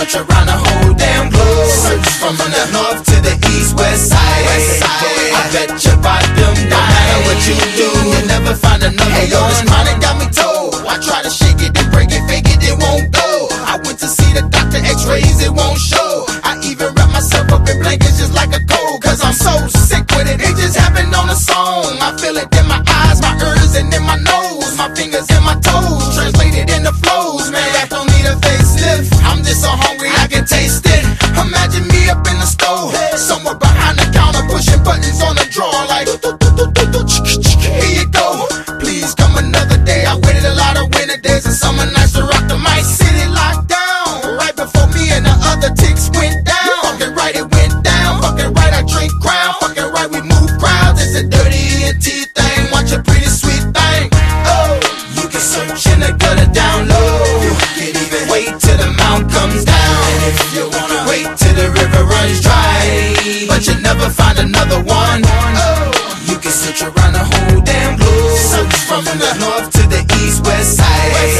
search around the whole damn globe. Search from the north to the east, west side. I bet you bought them. No matter what you do, you'll never find another one. Yo, this chronic got me told. I try to shake it and break it, fake it, it won't go. I went to see the doctor, x-rays, it won't show. I even wrap myself up in blankets just like a cold, cause I'm so sick with it. It just happened on a song. I feel it in my eyes, my ears, and in my nose. My fingers and my toes, translated in the flows. Man, that don't need a facelift. I'm just so hungry I can taste it. Imagine me up in the stove, somewhere behind the counter, pushing buttons on the drawer like here you go. Please come another day. I waited a lot of winter days and summer nights to rock the mic. City locked down right before me and the other ticks went down. Fucking right, it went down. Fucking right, I drink Crown. Fucking right, we move crowds. It's a dirty ENT thing. Watch a pretty sweet thing. Oh, you can search in the gutter down low. You can even wait till the mountain comes down. And if you wanna wait till the river runs dry, but you never find another one. Oh, you can search around the whole damn globe. Search from the north to the east, west side.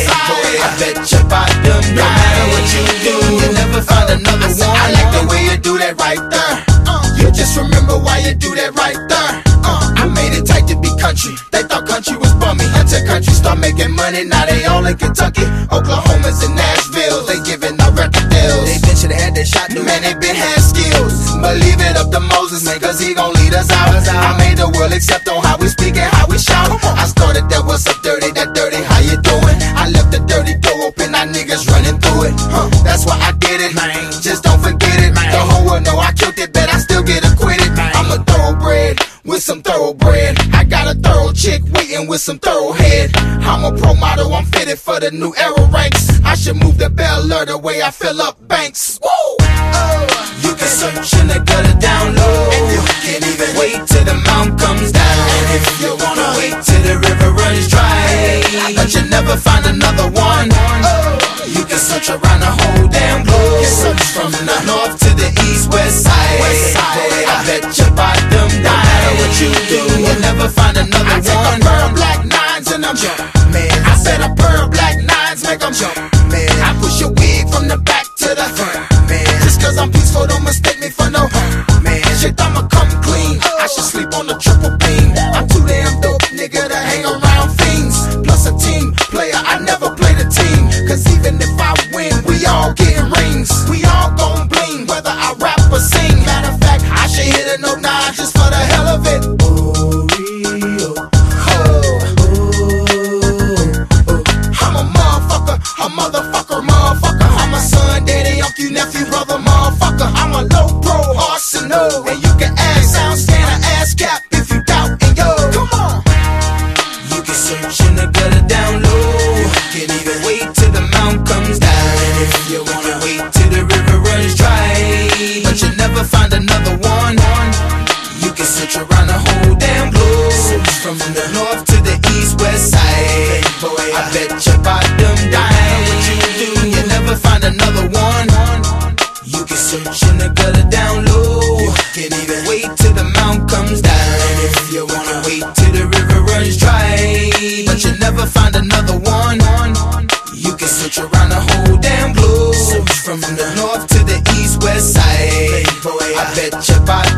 I bet you bought them. No matter what you do, you'll never find another one. I like the way you do that right there. You just remember why you do that right there. I made it tight to be country. They thought country was bummy until country start making money. Now they all in Kentucky, Oklahoma's and Nashville. They giving out record deals. They been shoulda had that shot, man. They been had skills. But leave it up to Moses, man, cause he gon' lead us out. I made the world accept on how we speak and how we shout. I started that what's up dirty, that dirty, how you doing? I left the dirty door open, now niggas running through it. That's why I did it, man. Just don't forget it, man. The whole world know I killed it, but I still get acquitted. I'm a thoroughbred with some thoroughbred. I got a thorough chick waiting with some thoroughhead. I'm a pro model, I'm fitted for the new era ranks. I should move the Bel Air the way I fill up banks. Woo! You can search in the gutter down low, and you can even wait till the mountain comes down. And if you wanna wait till the river runs dry, but you never find another one. You can search around the whole damn globe. Search from the north to the east, west side. I bet you bought them. No matter what you do, you'll never find another one. I take a pair of black nines and I'm jump, man. I said a pair of black nines make them jump, man. I push your wig from the back to the front, man. Just cause I'm peaceful, don't mistake me for no man. Shit, I'ma come clean. I should sleep on the triple beam. I'm too damn dope, nigga, to hang around fiends. Plus a team player, I never play the team. Cause even if I win, we all getting rings. We all gon' bling, whether I rap or sing. Matter of fact, I should hit a note 9 just for the hell of it. I'm a motherfucker, motherfucker. I'm a son, daddy, uncle, nephew, brother, motherfucker. I'm a low pro arsenal, and you can ask sound scanner, ass cap if you doubt. And yo, come on. You can search in the gutter down low. You can even wait till the mountain comes down. And if you wanna wait till the river runs dry, but you never find another one. You can search around the whole damn globe. Search from the north to the east, west side. I bet you bought them down. What you do, you never find another one. You can search in the gutter down low. You can even wait till the mountain comes down. And if you wanna wait till the river runs dry, but you never find another one. You can search around the whole damn globe. Search from the north to the east, west side. I bet you bought